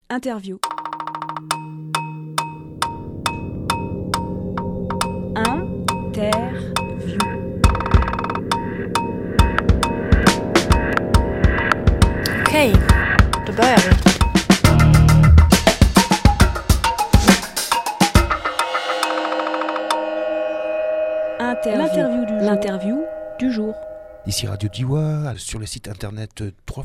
Interview. Interview. Okej, då börjar vi. L'interview du jour. Ici Radio Diois, sur le site internet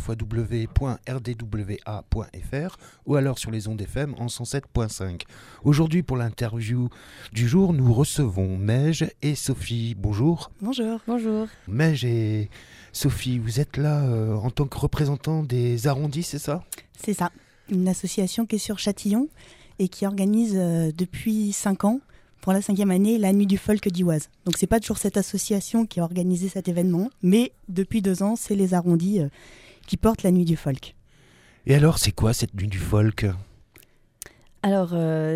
www.rdwa.fr ou alors sur les ondes FM en 107.5. Aujourd'hui, pour l'interview du jour, nous recevons Mej et Sophie. Bonjour. Bonjour. Bonjour. Mej et Sophie, vous êtes là en tant que représentants des arrondis, c'est ça ? C'est ça, une association qui est sur Châtillon et qui organise depuis 5 ans, pour la 5e année, la Nuit du Folk d'Ivoise. Donc c'est pas toujours cette association qui a organisé cet événement, mais depuis 2 ans, c'est les arrondis qui portent la Nuit du Folk. Et alors, c'est quoi cette Nuit du Folk ? Alors,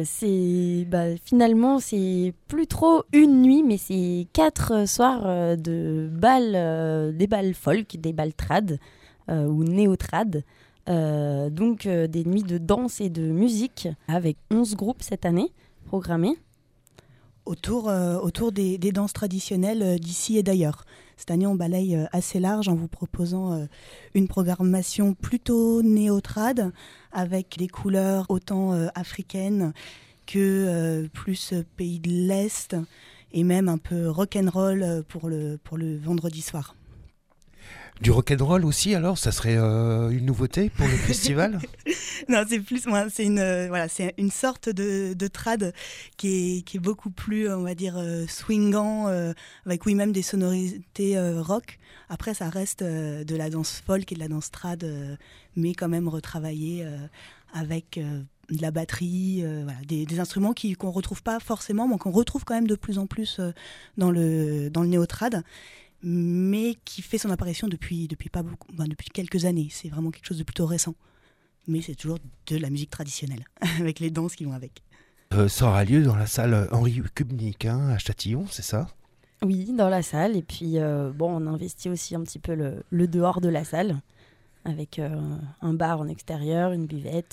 finalement, c'est plus trop une nuit, mais c'est 4 soirs de bal, des bals folk, des bals trad ou néo-trad. Donc, des nuits de danse et de musique avec 11 groupes cette année programmés. Autour des danses traditionnelles d'ici et d'ailleurs. Cette année, on balaye assez large en vous proposant une programmation plutôt néo-trad avec des couleurs autant africaines que plus pays de l'Est et même un peu rock'n'roll pour le vendredi soir. Du rock'n'roll aussi, alors, ça serait une nouveauté pour le festival ? Non, c'est une sorte de trad qui est beaucoup plus, on va dire, swingant, avec même des sonorités rock. Après, ça reste de la danse folk et de la danse trad, mais quand même retravaillée avec de la batterie, des instruments qu'on retrouve pas forcément, mais qu'on retrouve quand même de plus en plus dans le néo-trad, mais qui fait son apparition depuis quelques années. C'est vraiment quelque chose de plutôt récent. Mais c'est toujours de la musique traditionnelle, avec les danses qui vont avec. Ça aura lieu dans la salle Henri Kubnik, à Châtillon, c'est ça ? Oui, dans la salle. Et puis, on investit aussi un petit peu le dehors de la salle, avec un bar en extérieur, une buvette,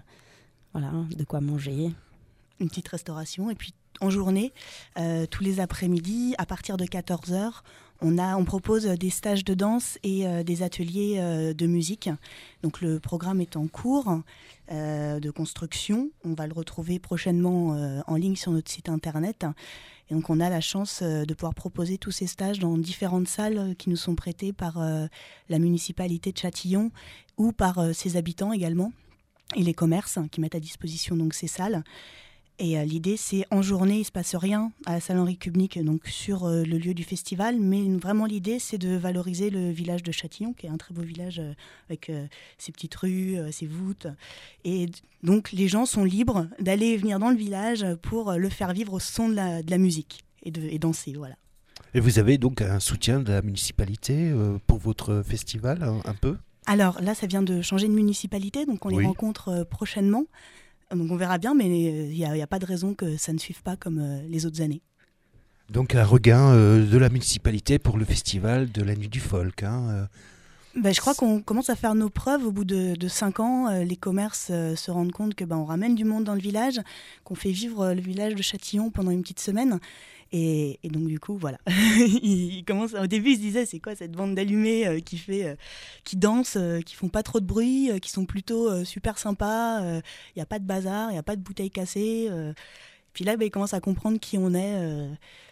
de quoi manger. Une petite restauration. Et puis, en journée, tous les après-midi, à partir de 14h, on propose des stages de danse et des ateliers de musique. Donc le programme est en cours de construction. On va le retrouver prochainement en ligne sur notre site internet. Et donc on a la chance de pouvoir proposer tous ces stages dans différentes salles qui nous sont prêtées par la municipalité de Châtillon ou par ses habitants également et les commerces qui mettent à disposition donc ces salles. Et l'idée, c'est en journée, il ne se passe rien à la salle Henri Kubnik, donc sur le lieu du festival. Mais vraiment, l'idée, c'est de valoriser le village de Châtillon, qui est un très beau village avec ses petites rues, ses voûtes. Et donc, les gens sont libres d'aller et venir dans le village pour le faire vivre au son de la musique et danser, voilà. Et vous avez donc un soutien de la municipalité pour votre festival, un peu ? Alors là, ça vient de changer de municipalité, donc on les rencontre prochainement. Donc on verra bien, mais il n'y a pas de raison que ça ne suive pas comme les autres années. Donc un regain de la municipalité pour le festival de la Nuit du Folk. Je crois qu'on commence à faire nos preuves au bout de 5 ans. Les commerces se rendent compte que on ramène du monde dans le village, qu'on fait vivre le village de Châtillon pendant une petite semaine. Et donc du coup, voilà. Ils commencent, au début, ils se disaient, c'est quoi cette bande d'allumés qui dansent, qui font pas trop de bruit, qui sont plutôt super sympas. Il n'y a pas de bazar, il n'y a pas de bouteilles cassées. Puis là, ils commencent à comprendre qui on est.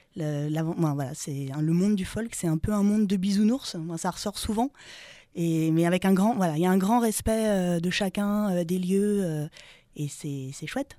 C'est le monde du folk, c'est un peu un monde de bisounours. Ça ressort souvent. Mais avec il y a un grand respect de chacun, des lieux, et c'est chouette.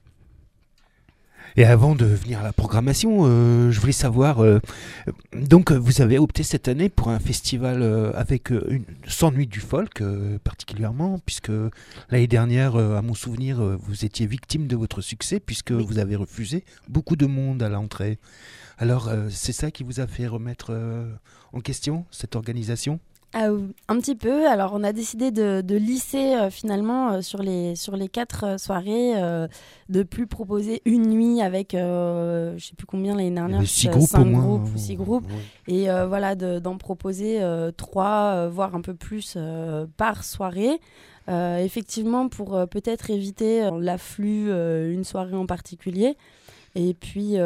Et avant de venir à la programmation, je voulais savoir, donc vous avez opté cette année pour un festival avec sans Nuit du Folk particulièrement, puisque l'année dernière, à mon souvenir, vous étiez victime de votre succès, puisque vous avez refusé beaucoup de monde à l'entrée. Alors, c'est ça qui vous a fait remettre en question cette organisation ? Un petit peu. Alors, on a décidé de lisser finalement sur les 4 soirées, de plus proposer une nuit avec, je ne sais plus combien l'année dernière, 6 groupes 5 au moins. groupes ou 6 groupes. Oui. Et d'en proposer 3, voire un peu plus par soirée. Effectivement, pour peut-être éviter l'afflux une soirée en particulier. Et puis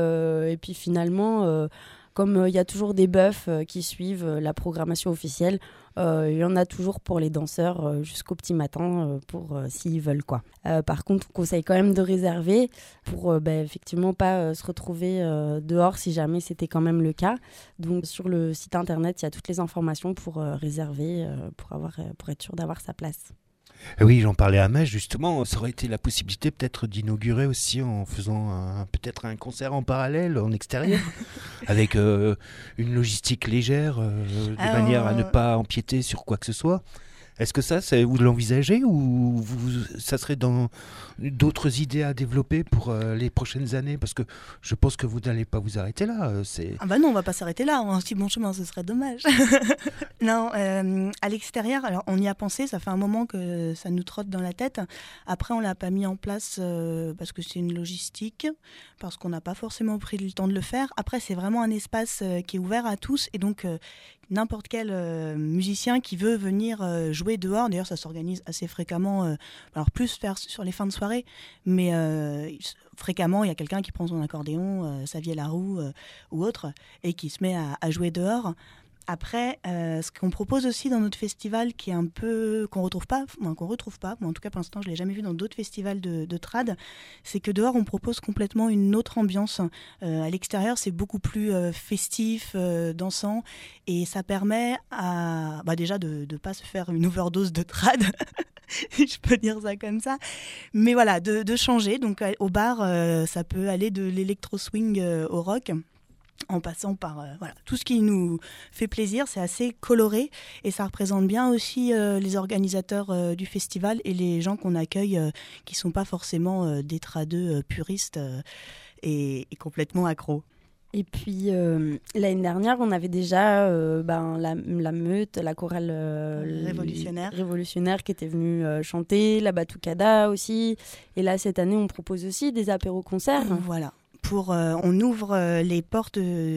finalement, comme il y a toujours des buffs qui suivent la programmation officielle, il y en a toujours pour les danseurs jusqu'au petit matin pour s'ils veulent quoi. Par contre, on conseille quand même de réserver pour effectivement pas se retrouver dehors si jamais c'était quand même le cas. Donc sur le site internet, il y a toutes les informations pour réserver, pour être sûr d'avoir sa place. Oui, j'en parlais à Metz justement, ça aurait été la possibilité peut-être d'inaugurer aussi en faisant peut-être un concert en parallèle, en extérieur, avec une logistique légère, de manière à ne pas empiéter sur quoi que ce soit. Est-ce que ça, vous l'envisagez ou ça serait dans d'autres idées à développer pour les prochaines années? Parce que je pense que vous n'allez pas vous arrêter là. Ah bah non, on va pas s'arrêter là, on a un si bon chemin, ce serait dommage. Non, à l'extérieur, alors on y a pensé, ça fait un moment que ça nous trotte dans la tête. Après, on l'a pas mis en place parce que c'est une logistique, parce qu'on n'a pas forcément pris le temps de le faire. Après, c'est vraiment un espace qui est ouvert à tous et donc n'importe quel musicien qui veut venir jouer dehors, d'ailleurs ça s'organise assez fréquemment, alors plus faire sur les fins de soirée, mais fréquemment il y a quelqu'un qui prend son accordéon, sa vielle à roue ou autre, et qui se met à jouer dehors. Après, ce qu'on propose aussi dans notre festival, qui est un peu qu'on retrouve pas, moi en tout cas pour l'instant je l'ai jamais vu dans d'autres festivals de trad, c'est que dehors on propose complètement une autre ambiance. À l'extérieur c'est beaucoup plus festif, dansant, et ça permet à déjà de pas se faire une overdose de trad. Je peux dire ça comme ça, mais voilà, de changer. Donc au bar ça peut aller de l'électro-swing au rock, en passant par tout ce qui nous fait plaisir. C'est assez coloré et ça représente bien aussi les organisateurs du festival et les gens qu'on accueille qui ne sont pas forcément des tradeux puristes et complètement accros. Et puis l'année dernière, on avait déjà la meute, la chorale révolutionnaire qui était venue chanter, la batucada aussi. Et là, cette année, on propose aussi des apéros-concerts. Voilà. On ouvre les portes,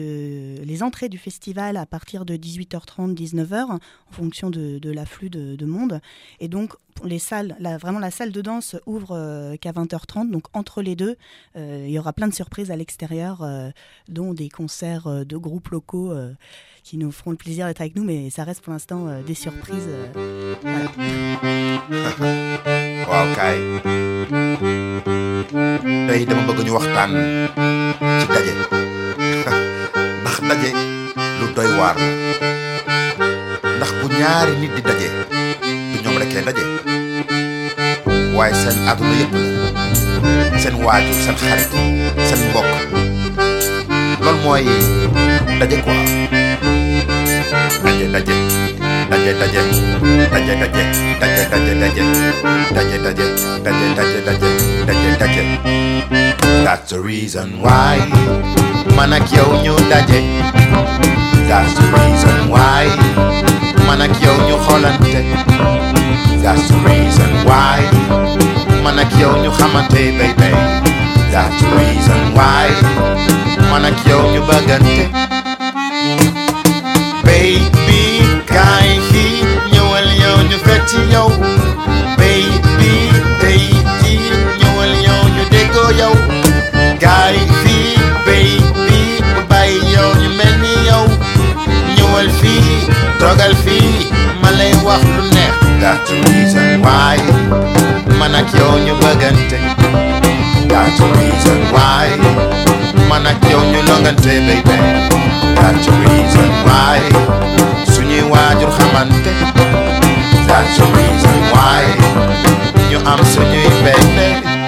les entrées du festival à partir de 18h30, 19h, en fonction de l'afflux de monde. Et donc, les salles, vraiment la salle de danse ouvre qu'à 20h30. Donc, entre les deux, il y aura plein de surprises à l'extérieur, dont des concerts de groupes locaux qui nous feront le plaisir d'être avec nous. Mais ça reste pour l'instant des surprises. Voilà. Waaw kay tey dama bëgg ñu waxtaan ci daje ndax daje lu doy waar la ndax bu ñaari nit di daje du ñoom rek leen daje waaye seen àdduna yëpp la seen waajur seen xarit seen mbokk loolu mooy daje quoi daje That's the reason why man ak yow ñu daje. That's the reason why man ak yow ñu xoolante. That's the reason why man ak yow ñu xamante baby. That's the reason why man ak yow ñu bëggante. Baby kaay fii ñëwal yow ñu fekk yow. Baby tey jii ñëwal yow ñu déggoo yow. Kaay fii baby bu bàyyi yow ñu mel ni yow. Ñëwal fii toogal fii ma lay wax lu neex. That's the reason why man ak yow ñu bëggante. That's the reason why man ak yow ñu longante baby. That's the reason why suñuy waajur xamante. That's the reason why ñu am suñuy baby.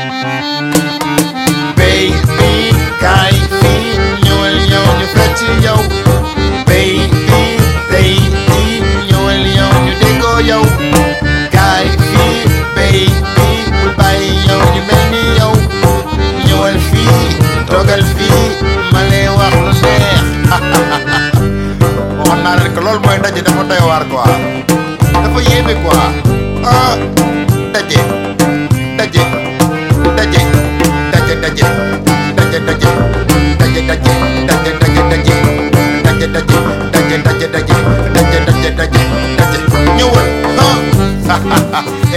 Baby kaay fii ñëwal yow ñu fecc yow. Baby tey jii ñëwal yow ñu déggoo yow. Kaay fii baby bul bàyyi yow ñu mel ni yow. Ñëwal fii toogal fii ma lay wax lu neex. Waxoon naa leen que loolu mooy daje dafa doy waar quoi dafa yéeme quoi daje daje daje daje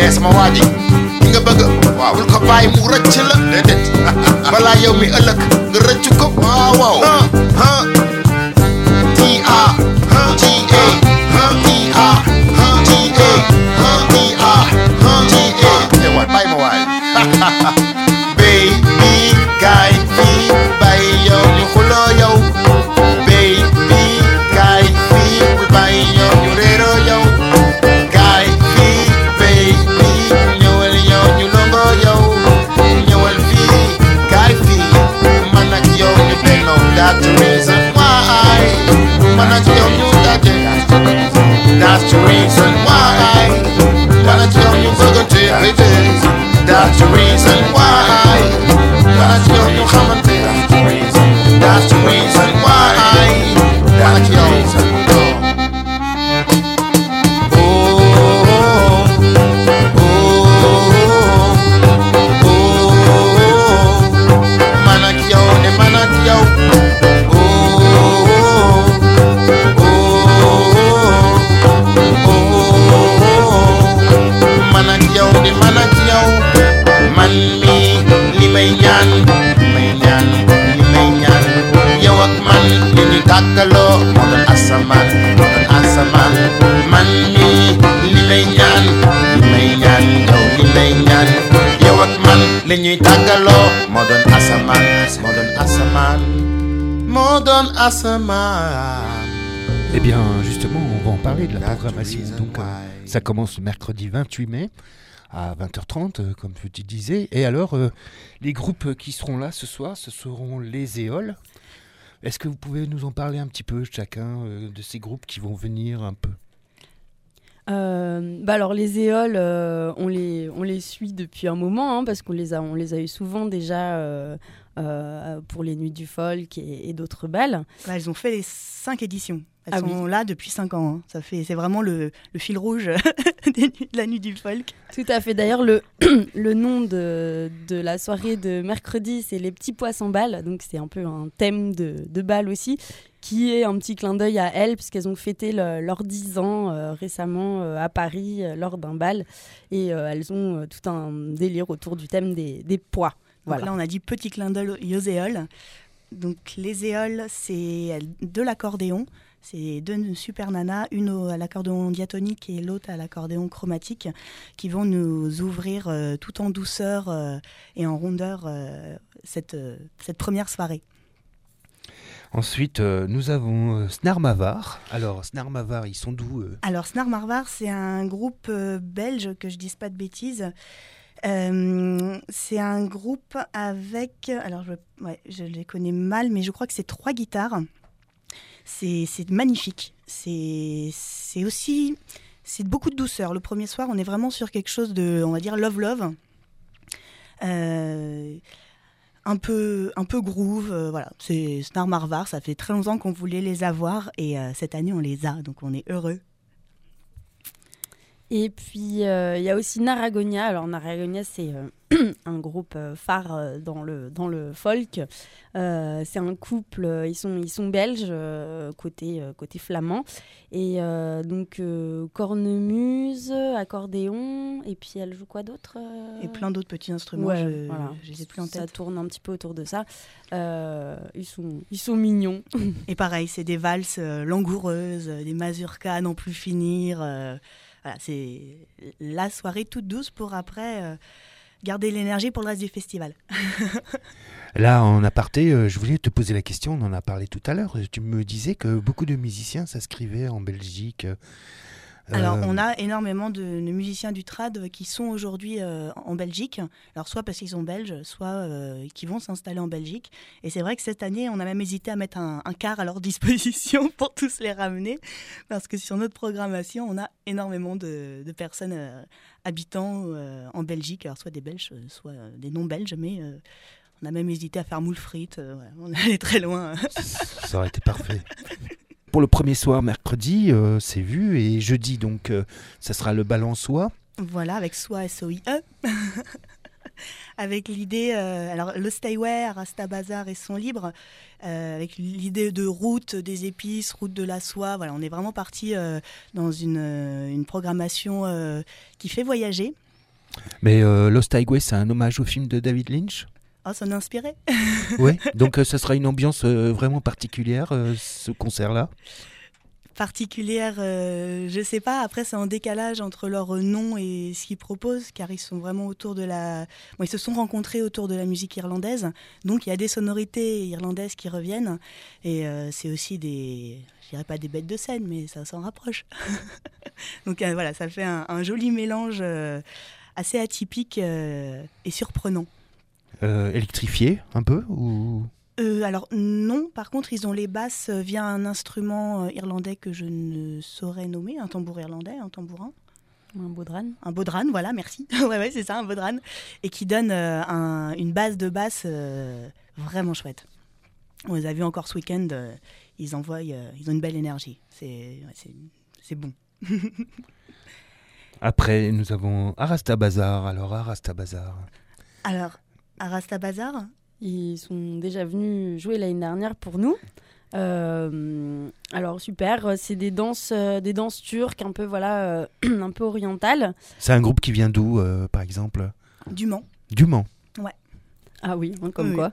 sama waa ji ki nga bëgg waaw bul ko bàyyi mu rëcc la déedéet balaa yow mi ëllëg nga rëcc ko waaw waaw T.A. T.A. T.A. T.A. bàyyi ma waay baby kaay fii bàyyi yow ñu xuloo yow baby kaay fii bàyyi yow ñu réeroo yow kaay fii baby ñëwal yow ñu longo yow ñëwal fii kaay fii man ak yow ñu bennoo that's the reason why man ak yow ñu daje that's the reason why man ak yow ñu bëggante that's the reason why man ak yow ñu xamante that's the reason why man ak yow man ak yow de man ak yow man ak yow de man ak yow man mi li may ñaan yow ak man li ñu tàkkaloo moo doon asamaan man mi li may ñaan yow ak man li ñuy tàkkaloo moo doon asamaan Eh bien, justement, on va en parler de la programmation. Donc, ça commence le mercredi 28 mai à 20h30, comme tu disais. Et alors, les groupes qui seront là ce soir, ce seront les Éoles. Est-ce que vous pouvez nous en parler un petit peu, chacun de ces groupes qui vont venir un peu? Alors les Éoles, on les suit depuis un moment, parce qu'on les a eu souvent déjà pour les Nuits du Folk et d'autres balles. Là, elles ont fait les 5 éditions. Elles sont là depuis 5 ans. Hein. C'est vraiment le fil rouge de la Nuit du Folk. Tout à fait. D'ailleurs, le nom de la soirée de mercredi, c'est les petits pois sans balles. Donc c'est un peu un thème de bal aussi, qui est un petit clin d'œil à elles, puisqu'elles ont fêté leurs 10 ans récemment à Paris lors d'un bal. Et elles ont tout un délire autour du thème des pois. Voilà. Donc là, on a dit petit clin d'œil aux Éoles. Donc les Éoles, c'est de l'accordéon. C'est deux super nanas, une à l'accordéon diatonique et l'autre à l'accordéon chromatique, qui vont nous ouvrir tout en douceur et en rondeur cette première soirée. Ensuite, nous avons Snarmavar. Alors, Snarmavar, ils sont d'où Alors, Snarmavar, c'est un groupe belge, que je ne dise pas de bêtises. C'est un groupe avec... Alors, je les connais mal, mais je crois que c'est 3 guitares. C'est magnifique. C'est aussi... C'est beaucoup de douceur. Le premier soir, on est vraiment sur quelque chose de, on va dire, love. Un peu groove. Voilà. C'est Snarmavar. Ça fait très longtemps qu'on voulait les avoir. Et cette année, on les a. Donc, on est heureux. Et puis, il y a aussi Naragonia. Alors, Naragonia, c'est un groupe phare dans le folk. C'est un couple, ils sont belges, côté flamand. Et donc, cornemuse, accordéon, et puis elle joue quoi d'autre Et plein d'autres petits instruments, voilà. Je les ai plus en tête. Ça tourne un petit peu autour de ça. Ils sont mignons. Et pareil, c'est des valses langoureuses, des mazurkas à n'en plus finir. Voilà, c'est la soirée toute douce pour après garder l'énergie pour le reste du festival. Là, en aparté, je voulais te poser la question, on en a parlé tout à l'heure. Tu me disais que beaucoup de musiciens s'inscrivaient en Belgique. Alors, on a énormément de musiciens du trad qui sont aujourd'hui en Belgique. Alors, soit parce qu'ils sont belges, soit qui vont s'installer en Belgique. Et c'est vrai que cette année, on a même hésité à mettre un car à leur disposition pour tous les ramener. Parce que sur notre programmation, on a énormément de personnes habitant en Belgique. Alors, soit des Belges, soit des non-Belges, mais... on a même hésité à faire moule frites. On est allé très loin. Ça aurait été parfait. Pour le premier soir, mercredi, c'est vu. Et jeudi, donc, ça sera le bal en soie. Voilà, avec soie S-O-I-E. Avec l'idée... alors, le Stayway, Rasta Bazar et Son Libre, avec l'idée de route des épices, route de la soie. Voilà, on est vraiment parti dans une programmation qui fait voyager. Mais Lost Highway, c'est un hommage au film de David Lynch. Oh, ça m'a inspiré. Oui, donc ça sera une ambiance vraiment particulière, ce concert-là. Particulière, je sais pas. Après, c'est en décalage entre leur nom et ce qu'ils proposent, car ils sont vraiment autour de la. Bon, ils se sont rencontrés autour de la musique irlandaise, donc il y a des sonorités irlandaises qui reviennent, et c'est aussi des, je dirais pas des bêtes de scène, mais ça s'en rapproche. Donc voilà, ça fait un joli mélange assez atypique et surprenant. Électrifié un peu ou... Alors non, par contre ils ont les basses via un instrument irlandais que je ne saurais nommer, un tambour irlandais, un tambourin. Un bodhran. Un bodhran, voilà, merci. ouais, c'est ça, un bodhran. Et qui donne une base de basse vraiment chouette. On les a vus encore ce week-end, ils ont une belle énergie. C'est bon. Après, nous avons Arasta Bazar. Alors, Arasta Bazar. Alors, Arasta Bazar, ils sont déjà venus jouer l'année dernière pour nous. Alors super, c'est des danses turques un peu voilà, un peu orientales. C'est un groupe qui vient d'où, par exemple? du Mans. Du Mans. Ouais. Ah oui, comme Oui. quoi.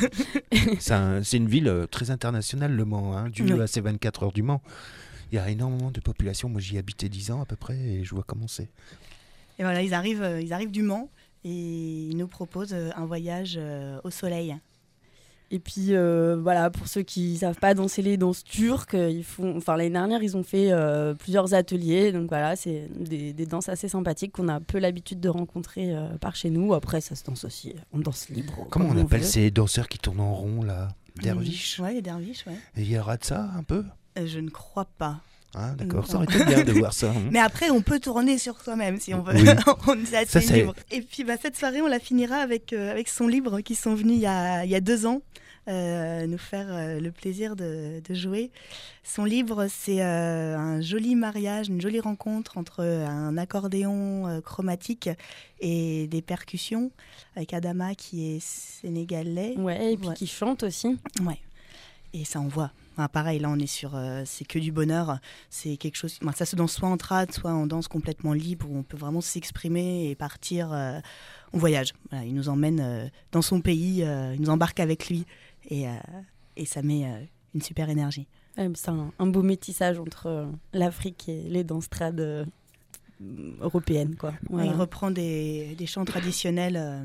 C'est une ville très internationale, Le Mans, hein, dû Oui. à ces 24 heures du Mans. Il y a énormément de population. Moi, j'y habitais 10 ans à peu près et je vois comment c'est. Et voilà, ils arrivent du Mans et ils nous proposent un voyage au soleil. Et puis voilà, pour ceux qui savent pas danser les danses turques, l'année dernière ils ont fait plusieurs ateliers, donc voilà, c'est des danses assez sympathiques qu'on a peu l'habitude de rencontrer par chez nous. Après ça se danse aussi, on danse libre. Comment comme on appelle veut. ces danseurs qui tournent en rond là? Derviches? Ouais, les derviches, ouais. Et il y aura de ça un peu? Je ne crois pas. Ah, d'accord, Non. ça aurait été bien de voir ça. Hein. Mais après, on peut tourner sur soi-même si on veut. Oui. On est assez Ça, c'est- libre. Et puis cette soirée, on la finira avec Son Libre qui sont venus il y a 2 ans nous faire le plaisir de jouer. Son Libre, c'est un joli mariage, une jolie rencontre entre un accordéon chromatique et des percussions avec Adama qui est sénégalais. Ouais, et puis Ouais. qui chante aussi. Ouais. Et ça envoie. Enfin, pareil, là on est sur, c'est que du bonheur. C'est quelque chose. Ça se danse soit en trad, soit en danse complètement libre où on peut vraiment s'exprimer et partir. On voyage. Voilà, il nous emmène dans son pays, il nous embarque avec lui et ça met une super énergie. C'est un beau métissage entre l'Afrique et les danses trad européennes, quoi. Voilà. Il reprend des chants traditionnels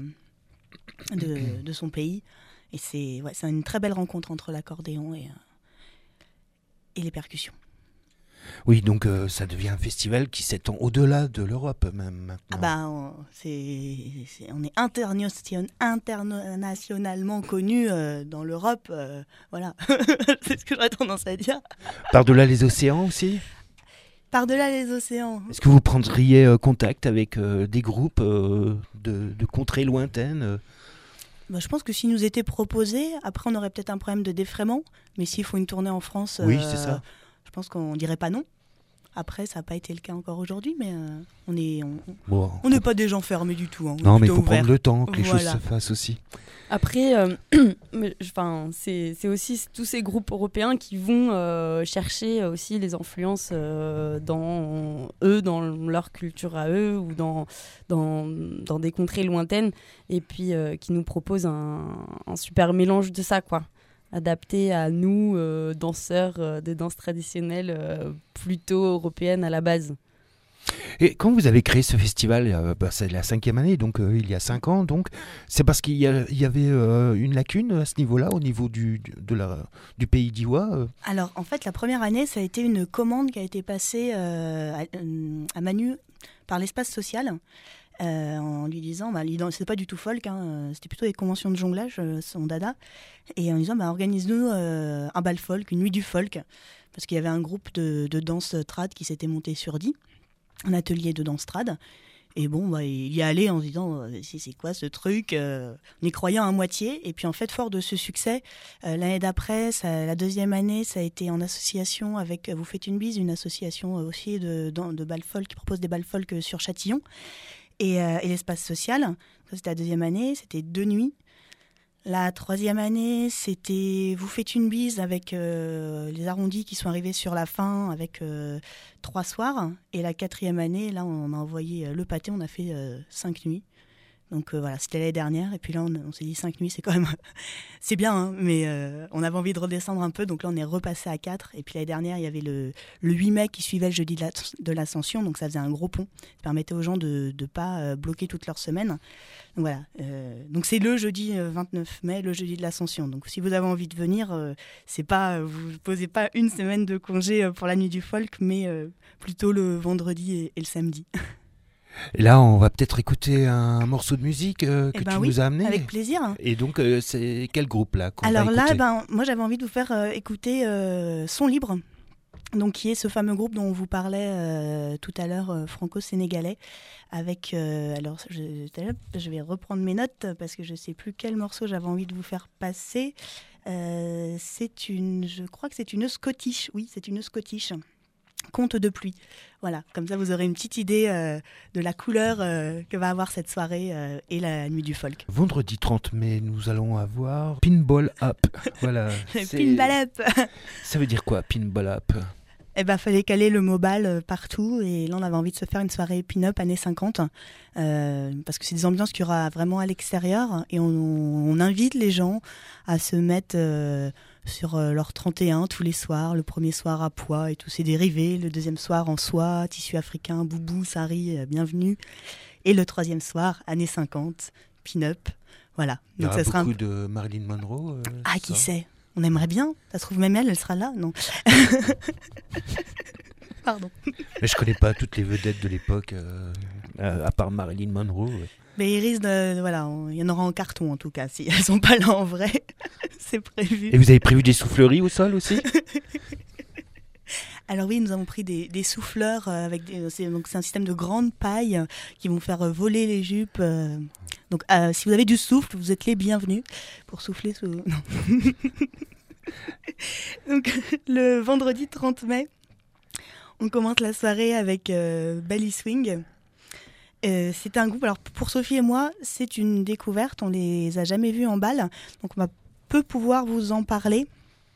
de son pays et c'est une très belle rencontre entre l'accordéon et les percussions. Oui, donc ça devient un festival qui s'étend au-delà de l'Europe même maintenant. Ah bah, on est internationalement connu dans l'Europe, voilà. C'est ce que j'aurais tendance à dire. Par-delà les océans aussi? Par-delà les océans. Est-ce que vous prendriez contact avec des groupes de contrées lointaines? Bah, je pense que s'il nous était proposé, après on aurait peut-être un problème de défraiement, mais s'il faut une tournée en France, Oui, c'est ça. je pense qu'on dirait pas non. Après, ça n'a pas été le cas encore aujourd'hui, mais on Bon, n'est pas des gens fermés du tout. Hein. On est non, mais il plutôt faut prendre ouverts. le temps que les Voilà. choses se fassent aussi. Après, c'est aussi tous ces groupes européens qui vont chercher aussi les influences dans leur culture à eux ou dans des contrées lointaines et puis qui nous proposent un super mélange de ça, quoi. Adapté à nous, danseurs de danse traditionnelle plutôt européenne à la base. Et quand vous avez créé ce festival, c'est la 5e année, donc il y a 5 ans, donc c'est parce qu'il y avait une lacune à ce niveau-là, au niveau du pays d'Ivoire. Alors, en fait, la première année, ça a été une commande qui a été passée à Manu par l'espace social. En lui disant, c'était pas du tout folk, hein, c'était plutôt des conventions de jonglage, son dada, et en lui disant, organise-nous un bal folk, une nuit du folk, parce qu'il y avait un groupe de danse trad qui s'était monté sur Die, un atelier de danse trad, et bon, il y est allé en se disant, c'est quoi ce truc, en y croyant à moitié, et puis en fait, fort de ce succès, l'année d'après, la 2e année, ça a été en association avec Vous Faites une Bise, une association aussi de bal folk qui propose des bal folk sur Châtillon, et l'espace social. Ça, c'était la 2e année, c'était 2 nuits. La troisième année, c'était Vous faites une bise avec les arrondis qui sont arrivés sur la fin avec 3 soirs. Et la quatrième année, là, on a envoyé le pâté, on a fait 5 nuits. Donc voilà, c'était l'année dernière. Et puis là, on s'est dit 5 nuits, c'est quand même... c'est bien, hein, mais on avait envie de redescendre un peu. Donc là, on est repassé à 4. Et puis l'année dernière, il y avait le 8 mai qui suivait le jeudi de l'Ascension. Donc ça faisait un gros pont. Ça permettait aux gens de ne pas bloquer toute leur semaine. Donc voilà. Donc c'est le jeudi 29 mai, le jeudi de l'Ascension. Donc si vous avez envie de venir, c'est pas, vous ne posez pas une semaine de congé pour la nuit du folk, mais plutôt le vendredi et le samedi. Et là, on va peut-être écouter un morceau de musique que tu oui, nous as amené. Avec plaisir. Et donc, c'est quel groupe là qu'on Alors va écouter? là, moi j'avais envie de vous faire écouter Son Libre, donc qui est ce fameux groupe dont on vous parlait tout à l'heure, franco-sénégalais, avec alors je vais reprendre mes notes parce que je sais plus quel morceau j'avais envie de vous faire passer. Je crois que c'est une Scottish. Oui, c'est une Scottish. Conte de pluie. Voilà, comme ça vous aurez une petite idée de la couleur que va avoir cette soirée et la nuit du folk. Vendredi 30 mai, nous allons avoir Pinball Up. Voilà. Pinball Up. Ça veut dire quoi, Pinball Up? Eh ben, fallait caler le mobile partout et là on avait envie de se faire une soirée pin-up années 50 parce que c'est des ambiances qu'il y aura vraiment à l'extérieur et on invite les gens à se mettre sur leur 31 tous les soirs, le premier soir à pois et tous ses dérivés, le deuxième soir en soie, tissu africain, boubou, sari, bienvenue, et le troisième soir, années 50, pin-up, voilà. Il y aura ça sera beaucoup de Marilyn Monroe. qui sait? On aimerait bien, ça se trouve même elle sera là, non? Pardon. Mais je connais pas toutes les vedettes de l'époque, à part Marilyn Monroe. Ouais. Mais il risque de... Voilà, il y en aura en carton en tout cas, si elles sont pas là en vrai. C'est prévu. Et vous avez prévu des souffleries au sol aussi? Alors oui, nous avons pris des souffleurs, c'est un système de grandes pailles qui vont faire voler les jupes. Donc si vous avez du souffle, vous êtes les bienvenus pour souffler sous... Non. Donc le vendredi 30 mai, on commence la soirée avec Belly Swing. C'est un groupe, alors pour Sophie et moi, c'est une découverte, on les a jamais vus en bal, donc on va peu pouvoir vous en parler.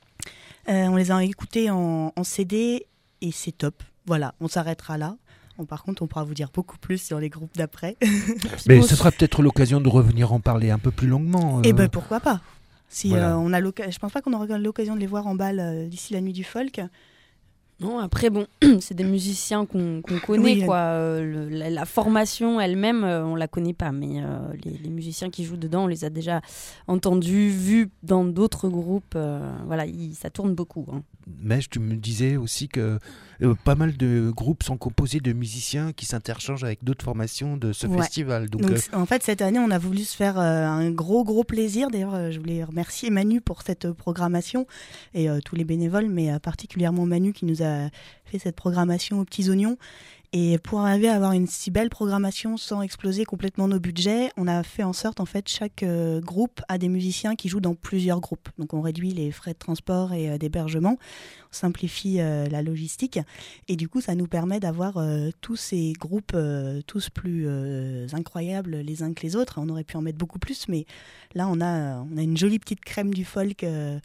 On les a écoutés en CD et c'est top. Voilà, on s'arrêtera là. Par contre, on pourra vous dire beaucoup plus sur les groupes d'après. Mais ce sera peut-être l'occasion de revenir en parler un peu plus longuement. Eh ben pourquoi pas. Si voilà. Je pense pas qu'on aura l'occasion de les voir en bal d'ici la nuit du folk. Non, après, bon, c'est des musiciens qu'on connaît, oui, quoi. La formation elle-même, on la connaît pas, mais les musiciens qui jouent dedans, on les a déjà entendus, vus dans d'autres groupes. Voilà, ça tourne beaucoup. Hein. Mais tu me disais aussi que pas mal de groupes sont composés de musiciens qui s'interchangent avec d'autres formations de ce festival. Donc en fait, cette année, on a voulu se faire un gros plaisir. D'ailleurs, je voulais remercier Manu pour cette programmation et tous les bénévoles, mais particulièrement Manu qui nous a fait cette programmation aux petits oignons. Et pour arriver à avoir une si belle programmation sans exploser complètement nos budgets, on a fait en sorte, en fait, chaque groupe a des musiciens qui jouent dans plusieurs groupes. Donc on réduit les frais de transport et d'hébergement, on simplifie la logistique. Et du coup, ça nous permet d'avoir tous ces groupes tous plus incroyables les uns que les autres. On aurait pu en mettre beaucoup plus, mais là, on a une jolie petite crème du folk,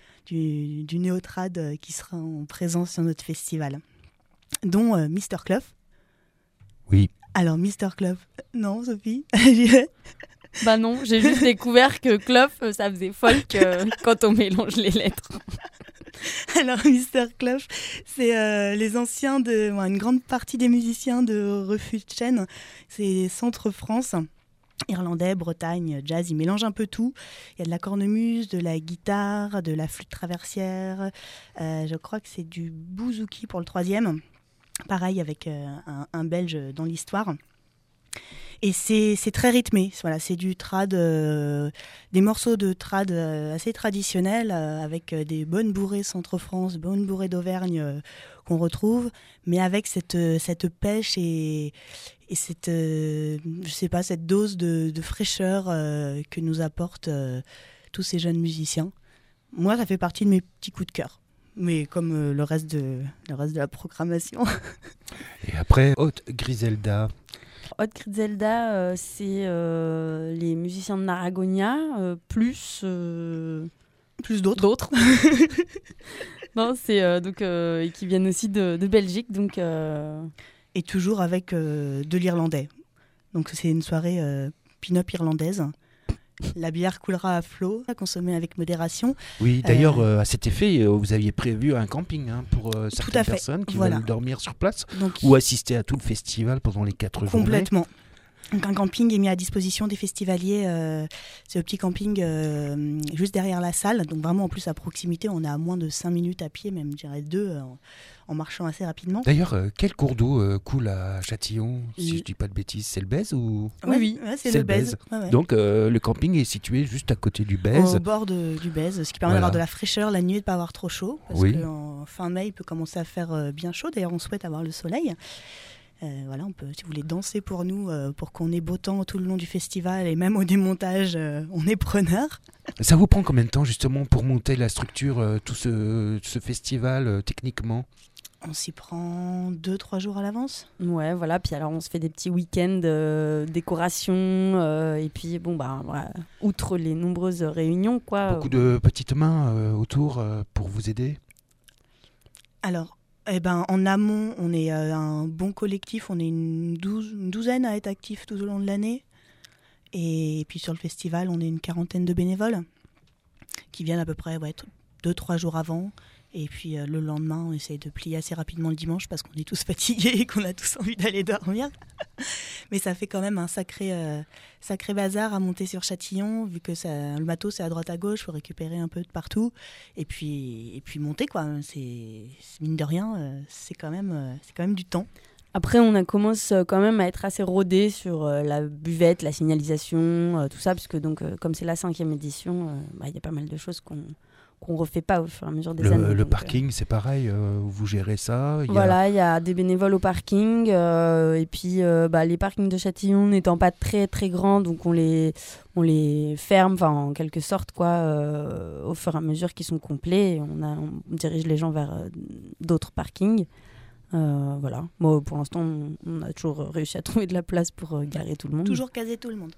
du néotrad qui sera en présence sur notre festival, dont Mr. Clough. Oui. Alors, Mr. Clough, non, Sophie? Bah non, j'ai juste découvert que Clough, ça faisait folk quand on mélange les lettres. Alors, Mr. Clough, c'est les anciens une grande partie des musiciens de Refus de Chêne. C'est Centre-France, irlandais, Bretagne, jazz, ils mélangent un peu tout. Il y a de la cornemuse, de la guitare, de la flûte traversière. Je crois que c'est du bouzouki pour le troisième. Pareil avec un Belge dans l'histoire. Et c'est très rythmé. Voilà, c'est du trad, des morceaux de trad assez traditionnels avec des bonnes bourrées Centre-France, bonnes bourrées d'Auvergne qu'on retrouve, mais avec cette pêche et cette, je sais pas, cette dose de fraîcheur que nous apportent tous ces jeunes musiciens. Moi, ça fait partie de mes petits coups de cœur. Mais comme le reste de la programmation. Et après, Haute Griselda. Hot Zelda, c'est les musiciens de Naragonia, plus d'autres. Non, c'est donc et qui viennent aussi de Belgique, donc. Et toujours avec de l'irlandais. Donc c'est une soirée pin-up irlandaise. La bière coulera à flot, à consommer avec modération. Oui, d'ailleurs, à cet effet, vous aviez prévu un camping pour certaines fait. personnes qui Voilà. veulent dormir sur place Donc, ou assister à tout le festival pendant les 4 journées. complètement. Donc un camping est mis à disposition des festivaliers. C'est le petit camping juste derrière la salle. Donc vraiment en plus à proximité, on est à moins de 5 minutes à pied, même je dirais 2 en marchant assez rapidement. D'ailleurs, quel cours d'eau coule à Châtillon, si Oui. je dis pas de bêtises? C'est le Bèze ou... Ouais, c'est le Bèze. Ouais. Donc le camping est situé juste à côté du Bèze. Au bord du Bèze, ce qui permet Voilà. d'avoir de la fraîcheur la nuit et de ne pas avoir trop chaud. Parce Oui. qu'en fin mai, il peut commencer à faire bien chaud. D'ailleurs, on souhaite avoir le soleil. Voilà, on peut, si vous voulez danser pour nous, pour qu'on ait beau temps tout le long du festival et même au démontage, on est preneur. Ça vous prend combien de temps justement pour monter la structure, tout ce festival techniquement? On s'y prend 2-3 jours à l'avance. Ouais, voilà. Puis alors, on se fait des petits week-ends décoration. Et puis, bon, voilà, outre les nombreuses réunions, quoi. Beaucoup de petites mains autour pour vous aider? Alors, en amont, on est un bon collectif. On est une douzaine à être actifs tout au long de l'année. Et puis sur le festival, on est une quarantaine de bénévoles qui viennent à peu près 2-3 jours avant. Et puis le lendemain, on essaye de plier assez rapidement le dimanche parce qu'on est tous fatigués et qu'on a tous envie d'aller dormir. Mais ça fait quand même un sacré bazar à monter sur Châtillon, vu que le matos c'est à droite à gauche, il faut récupérer un peu de partout. Et puis monter, quoi. C'est mine de rien, c'est quand même du temps. Après, on commence quand même à être assez rodé sur la buvette, la signalisation, tout ça, parce que donc, comme c'est la 5e édition, y a pas mal de choses qu'on refait pas au fur et à mesure des années. Le donc, parking, c'est pareil, vous gérez ça? Voilà, il y a des bénévoles au parking, et puis les parkings de Châtillon n'étant pas très très grands, donc on les ferme, en quelque sorte, quoi, au fur et à mesure qu'ils sont complets. On dirige les gens vers d'autres parkings. Voilà. Moi, pour l'instant, on a toujours réussi à trouver de la place pour garer tout le monde. Toujours caser tout le monde.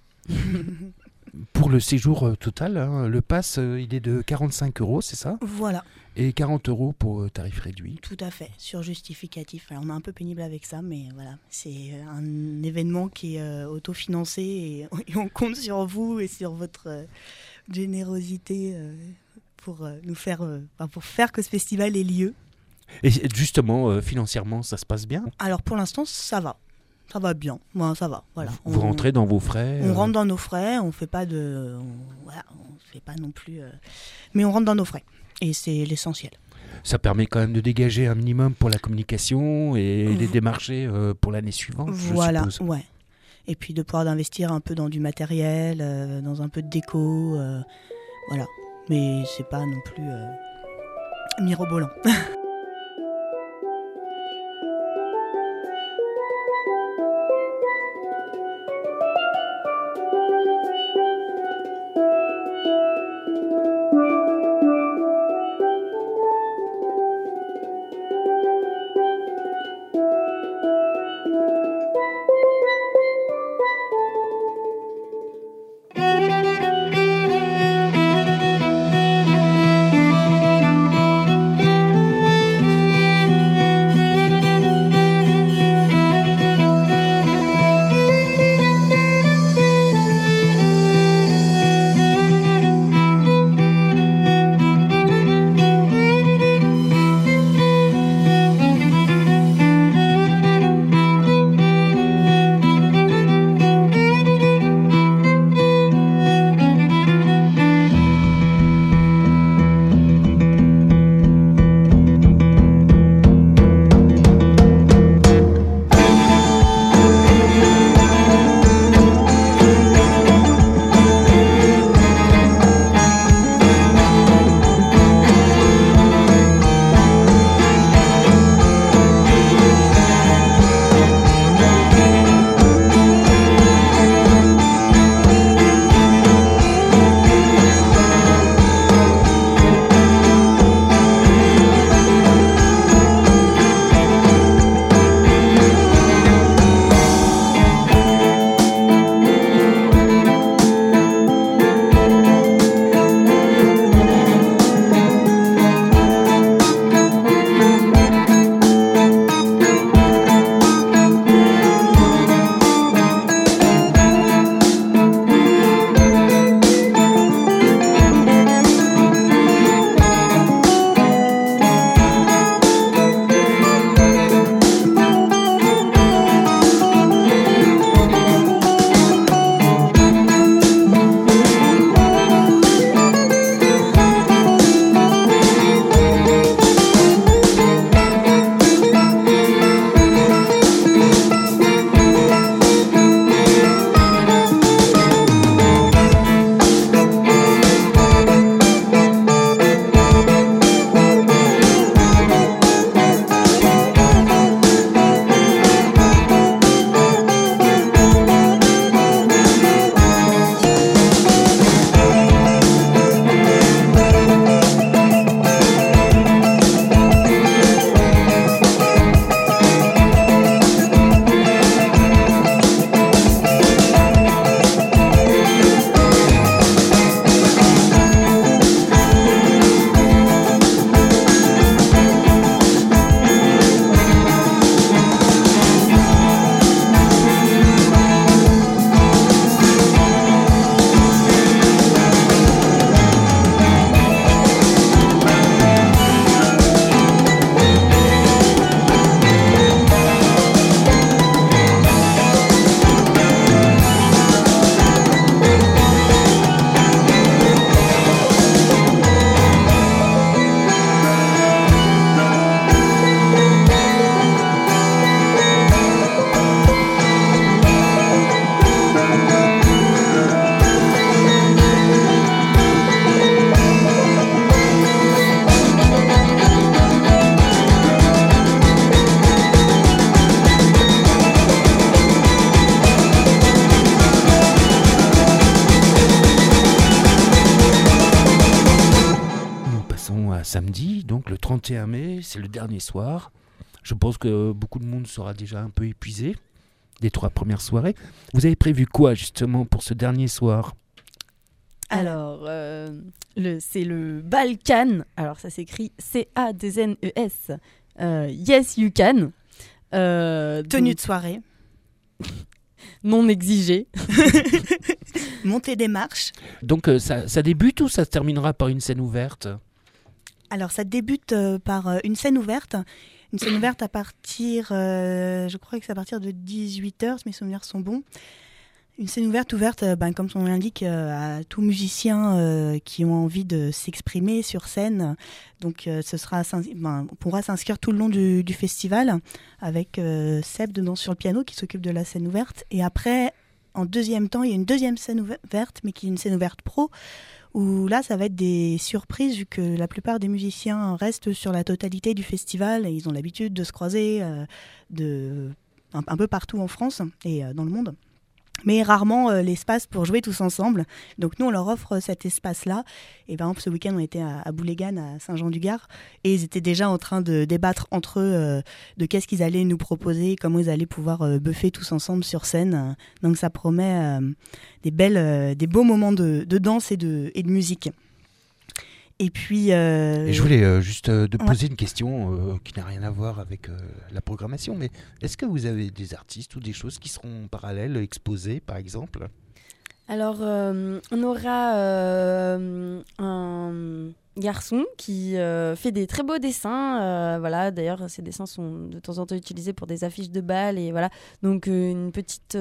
Pour le séjour total, le pass, il est de 45 €, c'est ça? Voilà. Et 40 € pour tarif réduit. Tout à fait, sur justificatif. Alors, on est un peu pénible avec ça, mais voilà, c'est un événement qui est autofinancé et on compte sur vous et sur votre générosité pour faire que ce festival ait lieu. Et justement, financièrement, ça se passe bien? Alors pour l'instant, ça va. Ça va bien. Bon, ça va. Voilà. Vous rentrez dans vos frais? On rentre dans nos frais. On fait pas fait pas non plus. Mais on rentre dans nos frais. Et c'est l'essentiel. Ça permet quand même de dégager un minimum pour la communication et les démarcher pour l'année suivante, Voilà. je suppose. Ouais. Et puis de pouvoir investir un peu dans du matériel, dans un peu de déco. Voilà. Mais c'est pas non plus mirobolant. à samedi, donc le 31 mai, c'est le dernier soir. Je pense que beaucoup de monde sera déjà un peu épuisé des 3 premières soirées. Vous avez prévu quoi justement pour ce dernier soir ? Alors, c'est le Balkan. Alors, ça s'écrit C-A-2-N-E-S. Yes, you can. Tenue de soirée. Non exigée. Montée des marches. Donc ça débute ou ça se terminera par une scène ouverte ? Alors, ça débute par une scène ouverte. Une scène ouverte à partir, je crois que c'est à partir de 18h, si mes souvenirs sont bons. Une scène ouverte, comme son nom l'indique, à tout musicien qui ont envie de s'exprimer sur scène. Donc, on pourra s'inscrire tout le long du festival avec Seb de Danse sur le piano qui s'occupe de la scène ouverte. Et après, en deuxième temps, il y a une deuxième scène ouverte, mais qui est une scène ouverte pro, où là, ça va être des surprises, vu que la plupart des musiciens restent sur la totalité du festival et ils ont l'habitude de se croiser un peu partout en France et dans le monde. Mais rarement l'espace pour jouer tous ensemble. Donc nous, on leur offre cet espace-là. Et par exemple, ce week-end, on était à Boulégan, à Saint-Jean-du-Gard, et ils étaient déjà en train de débattre entre eux de qu'est-ce qu'ils allaient nous proposer, comment ils allaient pouvoir buffer tous ensemble sur scène. Donc ça promet des beaux moments de danse et de musique. Et puis... Et je voulais juste te poser une question qui n'a rien à voir avec la programmation, mais est-ce que vous avez des artistes ou des choses qui seront parallèles, exposées par exemple ? Alors, on aura un garçon qui fait des très beaux dessins. Voilà, d'ailleurs, ces dessins sont de temps en temps utilisés pour des affiches de bal. Et voilà, donc une petite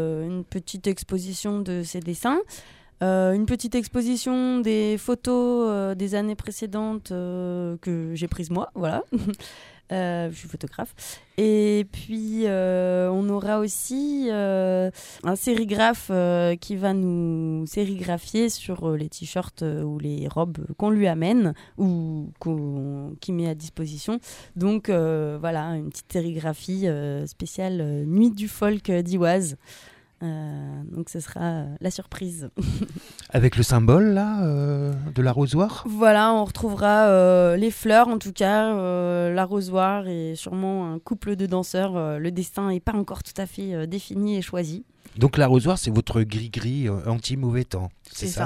exposition de ces dessins. Une petite exposition des photos des années précédentes que j'ai prises moi, voilà. Je suis photographe. Et puis, on aura aussi un sérigraphe qui va nous sérigraphier sur les t-shirts ou les robes qu'on lui amène ou qu'il met à disposition. Donc, voilà, une petite sérigraphie spéciale Nuit du folk d'Ivoise. Donc ce sera la surprise. Avec le symbole là de l'arrosoir ? Voilà, on retrouvera les fleurs en tout cas, l'arrosoir et sûrement un couple de danseurs. Le dessin n'est pas encore tout à fait défini et choisi. Donc l'arrosoir, c'est votre gris-gris anti-mauvais temps, c'est ça ?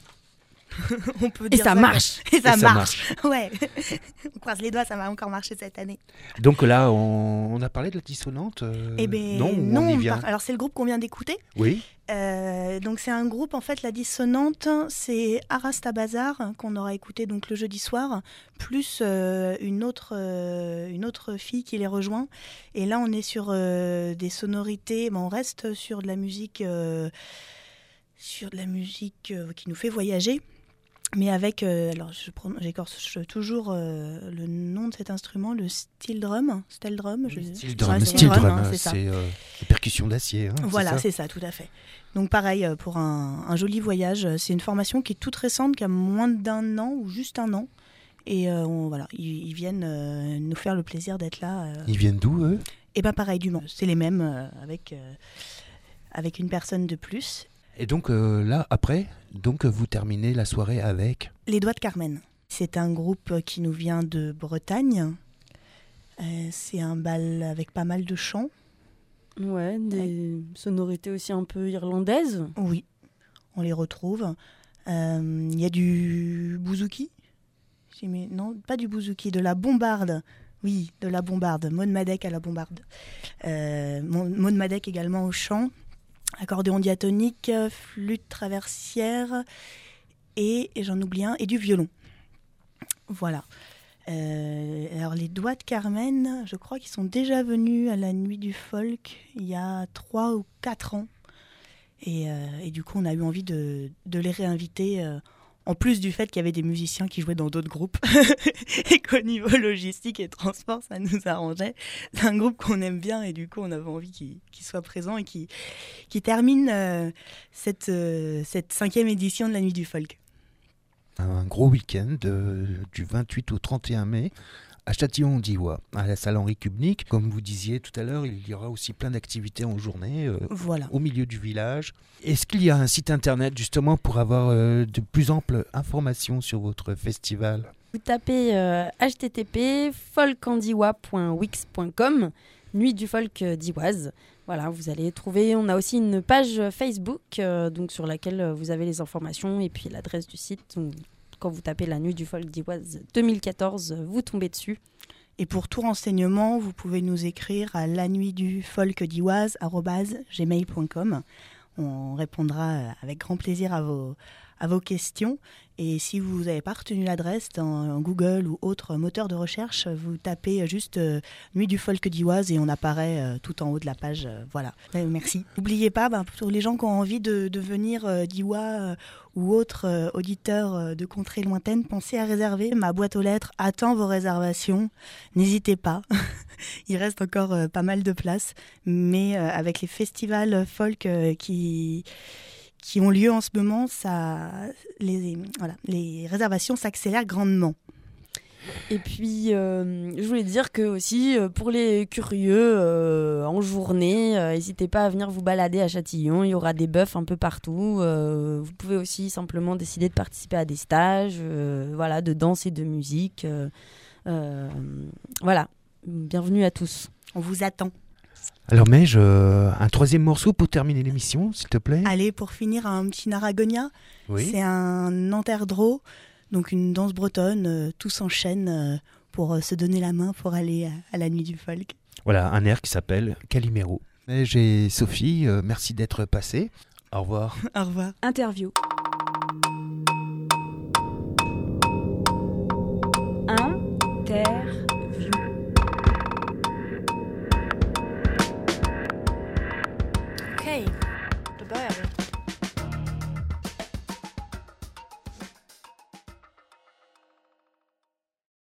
On peut dire ça marche. Et ça marche. Ouais. On croise les doigts, ça va encore marcher cette année. Donc là, on a parlé de la dissonante non, on y vient. Alors c'est le groupe qu'on vient d'écouter. Oui. Donc c'est un groupe, en fait, la dissonante, c'est Arasta Bazar qu'on aura écouté donc le jeudi soir, plus une autre fille qui les rejoint. Et là, on est sur des sonorités. On reste sur de la musique, qui nous fait voyager. Mais avec, alors j'écorche toujours le nom de cet instrument, le steel drum. Steel drum, c'est les percussions d'acier. Voilà, c'est ça, tout à fait. Donc pareil, pour un joli voyage. C'est une formation qui est toute récente, qui a moins d'1 an ou juste 1 an. Et voilà, ils viennent nous faire le plaisir d'être là. Ils viennent d'où, eux ? Et bien pareil, du Mans. C'est les mêmes, avec une personne de plus. Et donc là, après, vous terminez la soirée avec Les Doigts de Carmen. C'est un groupe qui nous vient de Bretagne. C'est un bal avec pas mal de chants. Ouais, des sonorités aussi un peu irlandaises. Oui, on les retrouve. Il y a du bouzouki. Non, pas du bouzouki, de la bombarde. Oui, de la bombarde. Maud Madec à la bombarde. Maud Madec également au chant. Accordéon diatonique, flûte traversière et j'en oublie un, et du violon. Voilà. Alors les Doigts de Carmen, je crois qu'ils sont déjà venus à la Nuit du Folk il y a 3 ou 4 ans. Et du coup, on a eu envie de les réinviter, en plus du fait qu'il y avait des musiciens qui jouaient dans d'autres groupes et qu'au niveau logistique et transport, ça nous arrangeait. C'est un groupe qu'on aime bien et du coup, on avait envie qu'il soit présent et qui termine cette 5e édition de la Nuit du Folk. Un gros week-end du 28 au 31 mai à Châtillon-d'Ivoire, à la salle Henri Kubnik. Comme vous disiez tout à l'heure, il y aura aussi plein d'activités en journée voilà. Au milieu du village. Est-ce qu'il y a un site internet justement pour avoir de plus amples informations sur votre festival ? vous tapez http://folkandiwa.wix.com, Nuit du folk d'Iwaz. Voilà, vous allez trouver. On a aussi une page Facebook donc sur laquelle vous avez les informations et puis l'adresse du site. Donc, quand vous tapez la Nuit du folk d'Iwaz 2014, vous tombez dessus. Et pour tout renseignement, vous pouvez nous écrire à lanuitdufolkdiwaz@gmail.com. On répondra avec grand plaisir à vos questions. Et si vous n'avez pas retenu l'adresse dans Google ou autre moteur de recherche, vous tapez juste Nuit du folk d'Iwaz et on apparaît tout en haut de la page. Voilà. Merci. N'oubliez pas, pour les gens qui ont envie de venir d'Iwa ou autres auditeurs de contrées lointaines, pensez à réserver. Ma boîte aux lettres attend vos réservations. N'hésitez pas. Il reste encore pas mal de place. Mais avec les festivals folk qui ont lieu en ce moment, les réservations s'accélèrent grandement. Et puis, je voulais dire que aussi, pour les curieux, en journée, n'hésitez pas à venir vous balader à Châtillon. Il y aura des bœufs un peu partout. Vous pouvez aussi simplement décider de participer à des stages, de danse et de musique. Voilà, bienvenue à tous. On vous attend. Alors Mej, un troisième morceau pour terminer l'émission, s'il te plaît. Allez, pour finir, un petit Naragonia. Oui. C'est un anterdro, donc une danse bretonne. Tout s'enchaîne pour se donner la main pour aller à la nuit du folk. Voilà, un air qui s'appelle Calimero. Mej et Sophie, merci d'être passés. Au revoir. Au revoir. Interview.